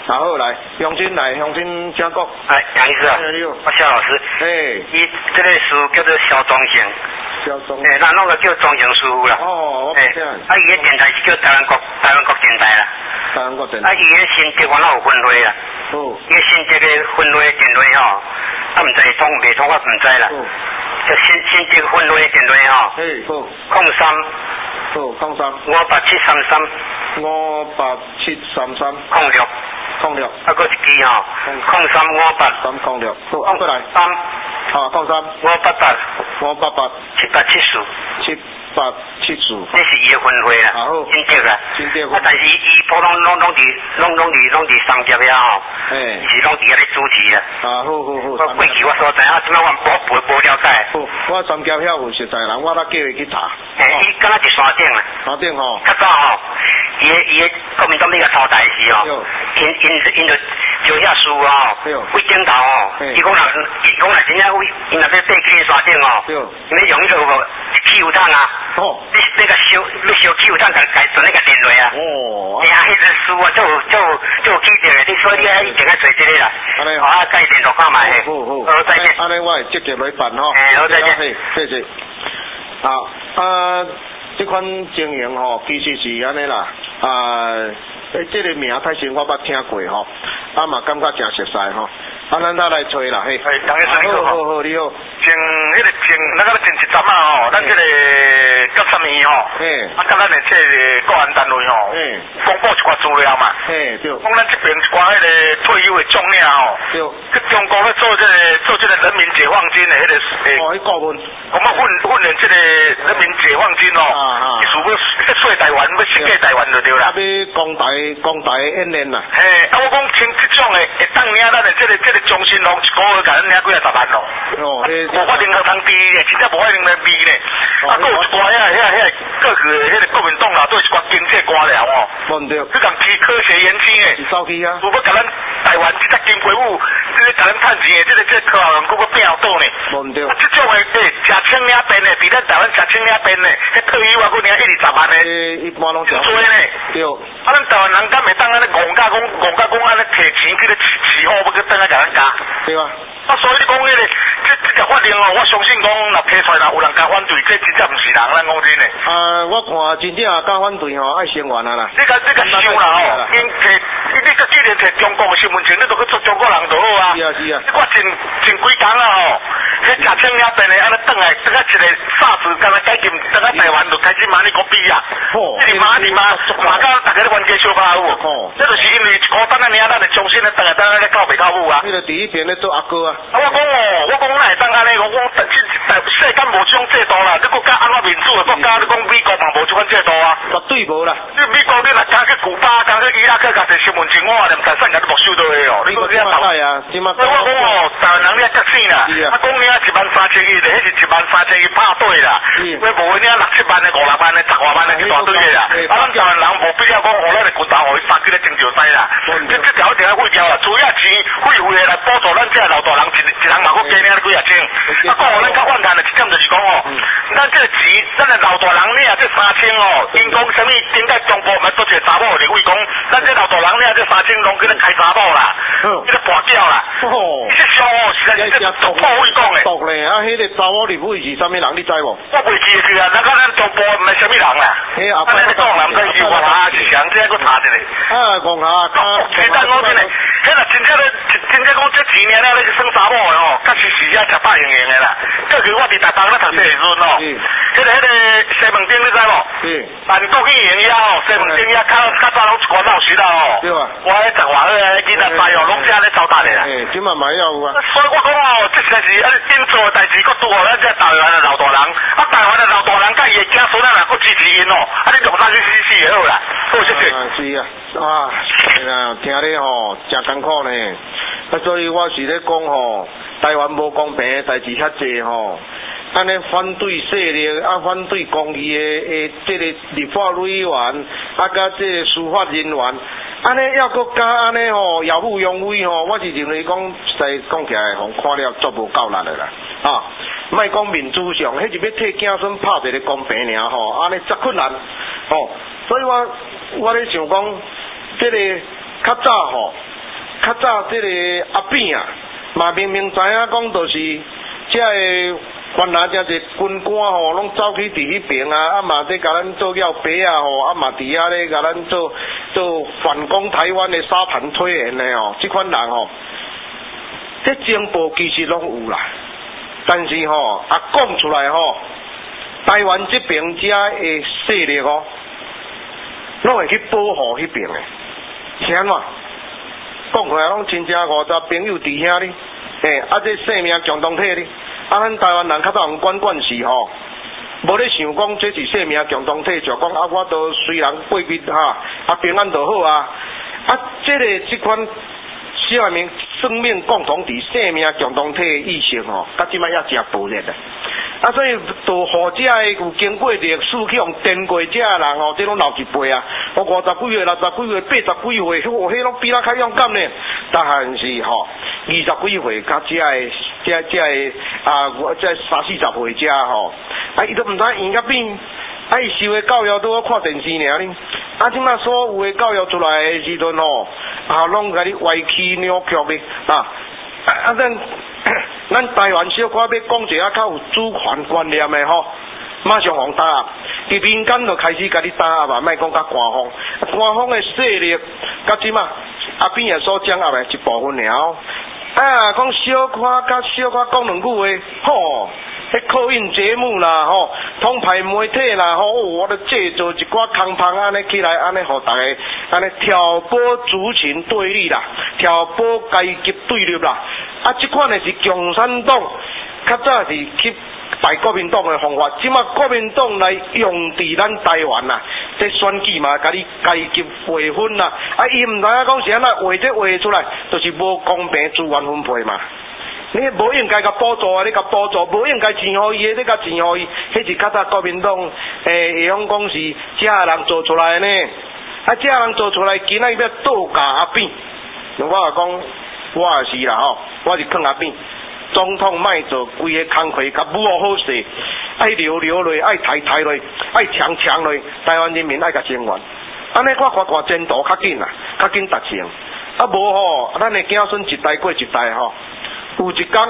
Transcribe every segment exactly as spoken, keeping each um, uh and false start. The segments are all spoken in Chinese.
好好来，乡亲来，乡亲请讲。 哎，杨医师啊，我肖老师。 哎。 伊这个书叫做肖忠贤。 肖忠。 哎，咱弄个叫忠贤师傅啦。 哦，我哎，啊，伊个电台是叫台湾国台湾国电台啦。 台湾国电台。 啊，伊个新竹我哪有分类啦？ 哦。 伊个新竹个分类电台吼，啊，唔知通未通我唔知啦。哦。就新新竹分类电台吼。 哎，好。 空三。 好，空三。 五八七三三。 五八七三三。 空六。 空六。 啊，搁一支吼。空三五八。 三空六。好，按过来。 三。 好，空三。 五八八。 五八八。 七八七四。 七八七四。 这是伊的分类啦。 好。 新竹啦。 新竹。 啊，但是伊普通拢拢伫拢拢伫拢伫商业遐吼。哎。是拢伫遐咧主持啦。 啊，好好好。 我过去我所知啊，即摆我无无了解。 好，我三甲遐有实在人，我来叫伊去查。 哎，伊敢若是山顶啊。山顶吼。 较早吼，伊个伊个国民党那个朝代时吼，因因因着招遐书吼，为顶头吼，伊讲若伊讲若真正为因若要爬去山顶吼，因要用迄个汽油弹啊。哦。你那个烧要烧汽油弹，甲甲准那个电落啊。哦。哎呀，迄个书啊，就就就记着的，你所以你爱一定爱做这个啦。安尼。啊，介电落看卖。好好。好，再见。 安尼我会积极来办吼。 哎，好，再见。 谢谢。好啊。这款经营吼，其实是安尼啦，啊，诶，这个名太新，我捌听过吼，啊嘛感觉真熟悉吼，啊，咱再来吹啦，嘿。 哎，当然是你好。 好好，你好。 前迄个前，咱个前一站啊吼，咱这个九十年吼，嘿，啊，甲咱的这个国安单位吼，嘿，公布一寡资料嘛，嘿，对。讲咱这边一寡迄个退休的将领吼，对，去中国咧做这个做这个人民解放军的迄个诶， 哦，迄顾问， 我们训训练这个人民解放军哦，啊啊，是要要说台湾，要设计台湾就对啦。 啊，要攻台攻台演练啦。 嘿，啊，我讲像这种的，会当领咱的这个这个中心龙一个月，甲咱领几啊十万咯。哦，无法令通低咧，真正无法令通低咧。啊，佫有一寡遐遐遐各个迄个国民党啦，都是一寡经济官僚哦。 唔对。 去共去科学研究诶。 是走去啊。 如果甲咱台湾即个金鬼舞，即个甲咱趁钱诶，即个即个科学园佫佫变倒呢。 唔对。 啊，即种诶，诶，食青领边诶，比咱台湾食青领边诶，迄退休啊，佫领一二十万诶。 诶，一般拢真多呢。 对。 啊，咱台湾人敢会当安尼戆甲讲戆甲讲安尼摕钱去咧饲好，要去等下甲咱加。 对啊。 啊，所以你讲迄个，这这条法令哦，我相信讲，若提出来，若有人甲反对，这真正毋是人，咱讲真诶。 啊，我看真正甲反对吼，爱先完啊啦。 你甲你甲想啦吼，因摕你你既然摕中国诶身份证，你就去做中国人就好啊。 是啊是啊。 你看前前几工啊吼，迄食青领边诶，安尼转来，等下一个霎时，敢若解禁，等下台湾就开始马尼国比啊。哦。你马你马，马甲大家咧冤家相拍有无？哦。这就是因为一个等下领咱诶中心咧，等下等下咧靠北靠母啊。 迄个第一边咧做阿哥啊。 啊，我讲哦，我讲咱会当安尼，我讲但是世间无这种制度啦，你国家安怎民主的国家，你讲美国嘛无这款制度啊？ 绝对无啦。 你美国你若敢去古巴，敢去伊拉克，甲摕身份证，我话连财产甲你没收到的哦。你讲这样大啊，即马。 我讲哦，台湾人你也觉醒啦。是啊。啊，讲你啊一万三千亿的，迄是一万三千亿拍对啦。是。我无你啊六七万的、五六万的、十外万的去大对的啦。啊，咱台湾人无必要讲，互咱的军头互伊杀去咧争着使啦。这这条一定要废掉啦，主要钱废废的来补助咱这老大人一一人嘛佫加领几啊千。啊，讲互咱较反弹的一点就是讲哦，咱这个钱，咱的老大人领这三千哦，因讲什么？顶个中国嘛做一个查某的，为讲咱这老大人领这三千拢去咧开查某啦，去咧跋筊啦。哦。这上哦，实在是这突破位讲的。 毒咧，啊，迄个查某入伙是啥物人？你知无？ 我袂记去啊，那个咱中国唔系啥物人啦。嘿啊，咱咧讲人在是我查是谁？这个查一下。啊，讲下。啊，其实我真诶，迄个真正咧，真正讲这几年咧，那个生查某的哦，确实是遐食饱盈盈的啦。过去我伫台北咧读册时阵哦，迄个迄个西门町你知无？是。万国去营遐哦，西门町遐较较早拢一寡老师啦哦。对啊。我迄十外岁个囡仔大哦，拢遮咧招待的啦。诶，即嘛嘛要有啊。所以我讲哦，这实在是啊，因做代志，佫拄好咱这台湾的老大人，啊，台湾的老大人甲伊的子孙啊，佫支持因哦，啊，你就哪去死死就好啦。好，谢谢。啊，是啊，啊，啊，听你吼，真艰苦呢。啊，所以我是咧讲吼，台湾无公平的代志遐济吼。安尼反对势力，啊反对公义的诶，这个立法委员，啊甲这个司法人员，安尼要搁加安尼吼，耀武扬威吼，我是认为讲，实讲起来，互看了足无够力的啦，啊，莫讲民主上，迄是要替子孙拍一个公平尔吼，安尼足困难，吼，所以我我咧想讲，这个较早吼。 较早这个阿扁啊，嘛明明知影讲，就是这个原来这些军官吼，拢走去伫迄边啊，啊嘛在甲咱做要白啊吼，啊嘛伫遐咧甲咱做做反攻台湾的沙盘推演的吼，这款人吼，这情报其实拢有啦，但是吼啊讲出来吼，台湾这边遮的势力吼，拢会去保护迄边的，是安怎？讲出来拢亲戚五十朋友弟兄哩，嘿，啊这性命共同体哩。啊，咱台湾人较早人管管事吼，无咧想讲这是生命共同体，就讲啊，我都虽然过密哈，啊平安就好啊。啊，这个这款生命生命共同体、生命共同体的意识吼，到即摆也真薄弱啊。啊，所以都互遮个有经过历史去用电过遮个人吼，这拢老一辈啊，我五十几岁、六十几岁、八十几岁，迄迄拢比咱较勇敢呢。但是吼，二十几岁甲遮个、遮遮个啊，我遮三四十岁遮吼，啊，伊都毋知用甲变，啊，伊受的教育都看电视尔呢。啊，即摆所有的教育出来的时阵吼，啊，拢甲你歪曲扭曲的啊，啊，咱。咱台湾小可要讲一下较有主权观念的吼，马上互打压，伫民间就开始甲你打压嘛，莫讲甲官方，官方的势力，甲即嘛阿扁也所掌握的一部分了。啊，讲小可甲小可讲两句话，吼，迄口音节目啦，吼，统派媒体啦，吼，我都制造一寡空芳安尼起来，安尼互大家安尼挑拨族群对立啦，挑拨阶级对立啦。啊，这款的是共产党，较早是去败国民党的方法，即马国民党来用伫咱台湾呐，这选举嘛，甲你阶级划分啦，啊，伊毋知影讲是安怎画这画出来，就是无公平资源分配嘛。你无应该甲补助啊，你甲补助，无应该钱互伊的，你甲钱互伊，迄是较早国民党诶，会晓讲是遮人做出来的呢。啊，遮人做出来，今仔日要倒架阿扁，我也讲。我也是啦吼，我是劝阿扁，总统卖做规个工课，甲武好势，爱留留落，爱抬抬落，爱强强落，台湾人民爱甲声援，安尼我看看前途较紧啦，较紧达成。啊无吼，咱的子孙一代过一代吼，有一天，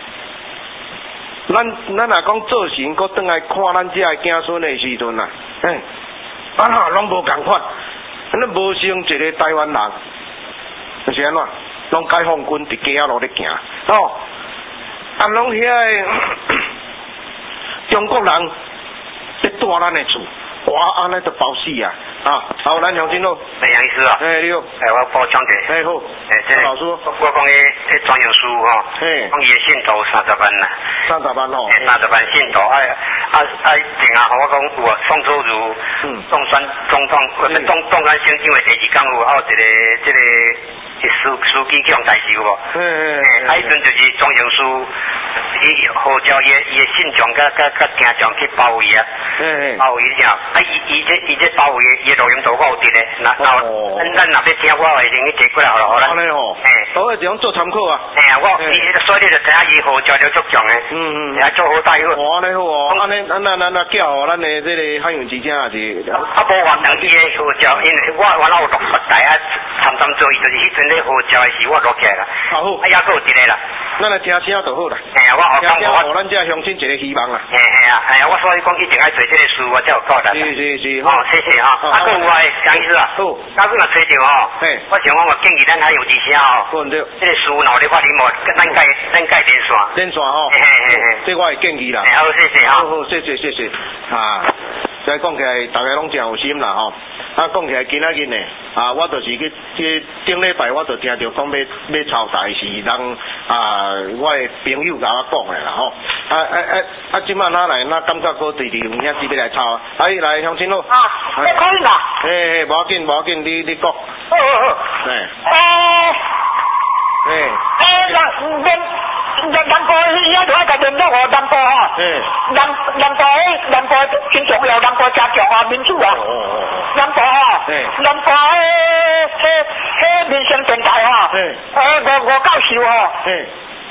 咱咱若讲做神，搁转来看咱遮个子孙的时阵啊，嘿，啊拢无共款，咱无成一个台湾人，就是安怎？拢解放军伫街仔路咧行，吼，啊，拢遐个中国人咧住咱的厝，哇，安尼就包死啊！啊，好，咱乡亲好， 哎，杨医师啊， 哎，你好， 哎，我补充者， 哎好， 哎，这老师， 我讲迄迄专用书吼， 嘿， 讲伊的信徒三十万啦， 三十万吼， 三十万信徒，哎，啊啊，定啊，我讲有啊，宋楚瑜，嗯，当选总统，当当选省长的第二天有，啊有一个这个。司司机去用代志有无？ 嗯嗯嗯。 啊，迄阵就是中央书，伊号召伊伊的信众甲甲甲听众去包围啊。嗯嗯。包围啥？啊，伊伊这伊这包围伊的录音图我有伫咧，那那咱咱若要听我会另去摕过来好啦。安尼吼。嘿。好，会种做参考啊。 嘿啊，我伊所以你就知影伊号召了足强的。嗯嗯。也做好大好。 哦，安尼好哦。安尼，咱咱咱咱叫互咱的这个海洋之声也是。 啊，无完成伊的号召，因为我我老有录台啊，参参做伊就是迄阵。号召的是我录起来啦，啊好，啊也佫有一个啦， 咱来听声就好啦。 嘿啊，我后讲我，互咱这乡亲一个希望啦。 嘿嘿啊，嘿啊，我所以讲一定爱做这个事，我才有够力。 是是是， 哦，谢谢哈。啊，佫有诶，杨医师啊，好，假如若找着吼，嘿，我想讲我建议咱还有之声吼，好对，这个事若有咧发你无，咱改咱改连线， 连线吼， 嘿嘿嘿， 这我会建议啦。 好，谢谢哈。 好好，谢谢谢谢，啊，再讲起来，大家拢真有心啦吼。啊，讲起来今仔日呢，啊，我就是去去顶礼拜，我就听到讲要要抄台是人啊，我的朋友甲我讲的啦吼。啊啊啊啊！即摆哪来？那感觉个弟弟有兄弟要来抄啊？哎，来乡亲咯。啊， 你可以啦。 嘿嘿，无要紧，无要紧，你你讲。好好好。哎。诶。诶。诶，人人。人人过伊遐就爱甲联络哦，人过吼，人人过诶，人过真重要，人过真强啊，民主啊，人过吼，人过迄迄迄民生电台吼，诶五五九四吼，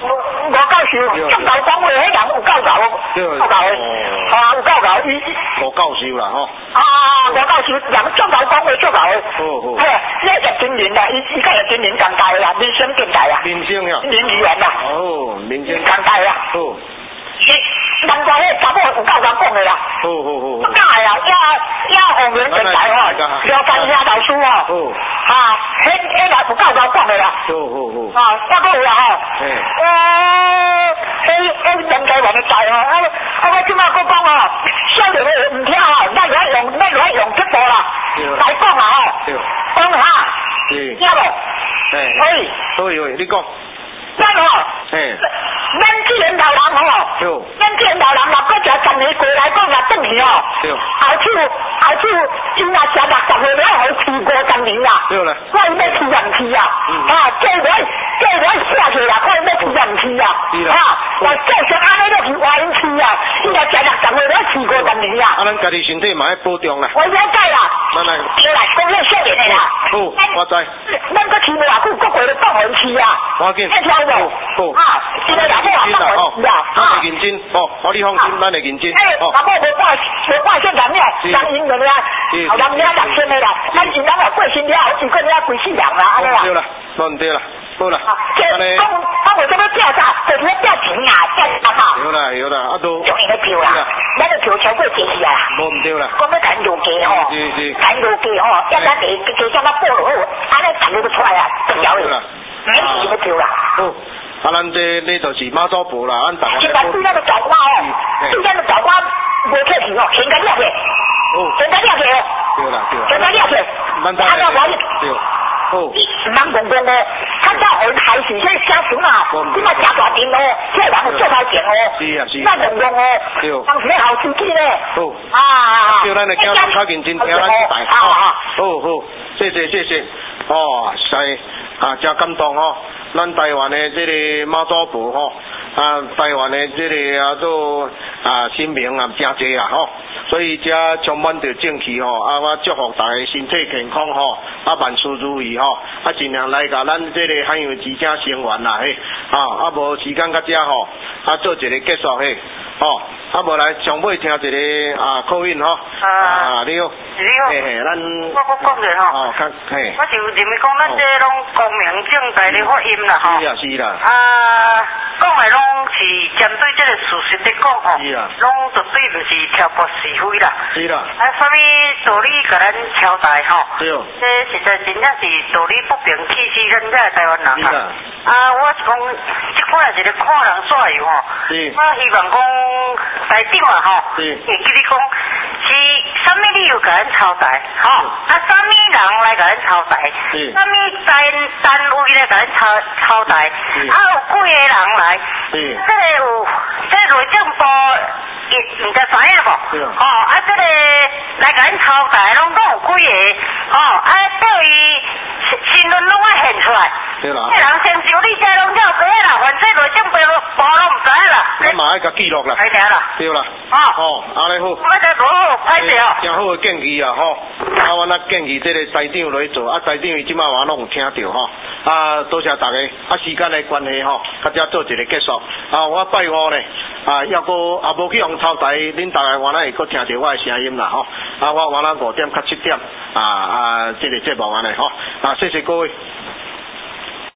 无无够受，足头讲话，迄人有够够，够够的，啊有够够，伊无够受啦吼。 啊，无够受，人足头讲话足够的。好好。嘿，你叶金莲啦，伊伊甲叶金莲同台啦，民生电台啊。 民生呀。 民议员啦。 哦，民生。 同台啦。 好。 难怪迄查某有够人讲的啦。 好好好。 不假的啦，也也红人电台吼，廖山遐老师吼，啊，迄迄人有够人讲的啦。 好好好。 啊，我搁有啦吼。嘿。呃，迄迄人台湾的台吼，啊啊我即马搁讲吼，少年的唔听吼，咱来用咱来用这部啦，来讲啊吼。讲哈。听无？ 嘿。 可以。 可以可以，你讲。 咱吼。 嘿。 咱这年头人吼，咱这年头人若搁食十年过来讲若转去吼，后手后手伊若食六十岁了，互伊吃五十年啦。 对啦。 看伊要吃人吃啊，啊，过来过来下去啦，看伊要吃人吃啊，啊，若继续安尼落去话因吃啊，伊若食六十岁了，吃五十年啦。 啊，咱家己身体嘛要保重啦。 我了解啦。 咱来。 对啦，讲迄少年的啦。 好，我知。 咱搁吃无偌久，搁回来放互伊吃啊。 我紧。 你听无？ 好。啊， 现在若要放互伊吃啊。 咱会认真，哦，好你放心，咱会认真。 哎，阿母无挂无挂线人了，人因人啊，后人了六千的啦，咱因人若过身了，伊过了规世人啦，安尼啦。 对啦，问题啦，好啦。 安尼。讲讲为什么调查？就是要调钱啊，调钱嘛。 有啦有啦，啊都。 终于要调啦，咱就调超过几次啊。 无唔对啦。 讲要谈路价吼，谈路价吼，要咱地地价要报落好，安尼谈路出来啊，重要的。没事要调啦。 好。啊，咱这这就是马祖婆啦，咱大家。 现在对咱的早瓜哦，对咱的早瓜无客气哦，先甲了去， 哦， 先甲了去哦， 对啦对啦， 先甲了去， 咱大家我对，好， 唔通讲讲哦，较早我开始先小时嘛，今嘛食大tiền哦，这人做头前哦， 是啊是， 咱讲讲哦， 对， 当时好司机咧， 好， 啊， 叫咱的交通较认真，听咱一排，好好，好好，谢谢谢谢，哦，是啊，真感动哦。咱台湾的这个马祖婆吼，啊，台湾的这个啊做啊新名啊真济啊吼，所以这充满着正气吼，啊我祝福大家身体健康吼，啊万事如意吼，啊尽量来甲咱这个海洋之家成员啦嘿，啊啊无时间到这吼，啊做一个结束嘿，吼，啊无来上尾听一个啊口音吼，啊你好， 你好， 嘿嘿，咱我我讲者吼， 哦，较嘿， 我就认为讲咱这拢光明正大的发音。 是啊是啦。 啊，讲的拢是针对这个事实在讲吼， 是啊， 拢绝对不是挑拨是非啦。 是啦。 啊，什么道理甲咱交代吼？ 对。 这实在真正是道理不平，气死咱这台湾人啦。 啊，我是讲，即款是咧看人煞有吼。 是。 我希望讲台长啊吼， 是。 会记你讲，是什么理由甲咱交代？吼，啊，什么人来甲咱交代？ 是。 什么单单位来甲咱交交代？啊，有几个人来？ 是。 这个有，这个内政部伊唔知知影无？ 对。 哦，啊，这个来甲咱交代，拢讲有几个？哦，啊，对于新闻拢爱现出来。 对啦。 这人先受你这拢了解啦，反正内政部部拢唔知啦。 咱嘛爱甲记录啦。 係听啦。 对啦。 哦。 哦，安尼好。 我这无好，歹势哦。 真好嘅建议啊，吼！啊，我那建议这个市长来做，啊，市长伊即马我拢有听到吼。啊，多谢大家，啊，时间的关系吼，甲遮做一个结束。啊，我拜五呢，啊，要个啊无去用抄台，恁大家原来会搁听到我的声音啦，吼。啊，我原来五点到七点，啊啊，这个节目安尼吼。啊，谢谢各位。